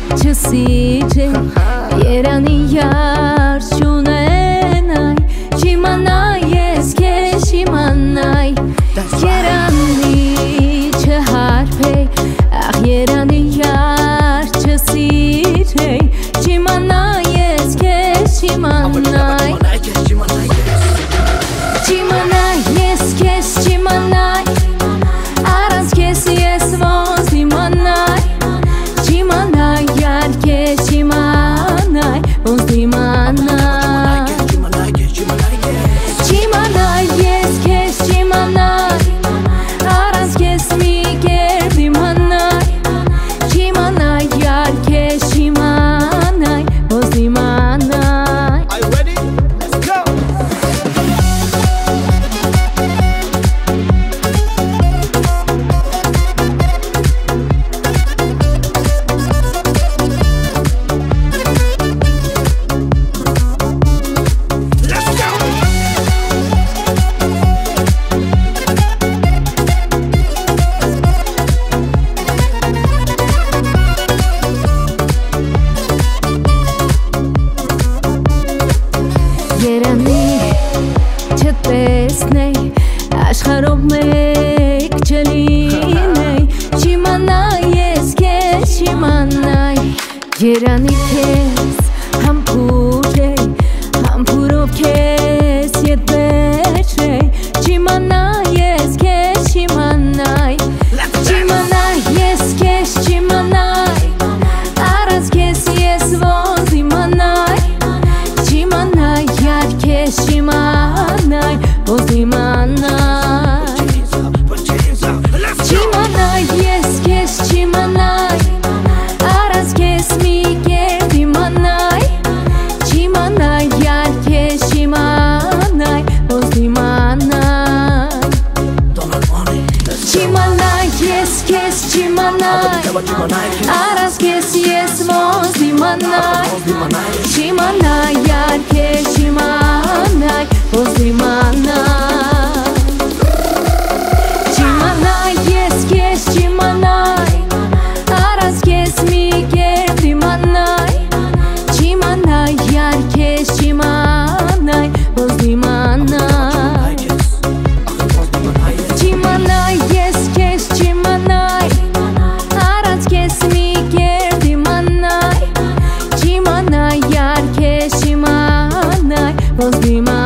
չսիջե Երանի յար չունենայ Չիմանայ ես քեզ չիմանայ Երանի չհարբեյ Ախ երանի յար չսիջե Չիմանայ ես քեզ չիմանայ Չիմանայ ես քեզ չիմանայ Առանց քեզ ես ոնց իմանայ Չիմանայ յար քեզ չիմանայ ոնց իմանայ Չիմանայ ես քեզ չիմանայ Առանց քեզ մի կերպ իմանայ Չիմանայ յար քեզ չիմանայ ոնց իմանայ Are you ready? Let's go! Երանի չտեսնեի աշխարհով մեկ չլինեի Չիմանայ ես քեզ չիմանայ Երանի քեզ համբուրեի համբուրով քեզ ետ վերջեի Չիմանայ ես քեզ չիմանայ Չիմանայ ես քեզ չիմանայ Առանց քեզ ես ոնց իմանայ Չիմանայ յար քեզ չիմանայ ոնց իմանայ Չիմանայ ես քեզ չիմանայ Առանց քեզ մի կերպ իմանայ Չիմանայ յար քեզ չիմանայ ոնց իմանայ Չիմանայ ես քեզ չիմանայ Առանց քեզ ես ոնց իմանայ Չիմանայ յար քեզ չիմանայ ոնց իմանայ Չիմանայ ես քեզ չիմանայ Առանց քեզ մի կերպ իմանայ Չիմանայ յար քեզ չիմանայ ոնց իմանայ Չիմանայ ես քեզ չիմանայ Առանց քեզ մի կերպ իմանայ Չիմանայ յար քեզ չիմանայ ոնց իմանայ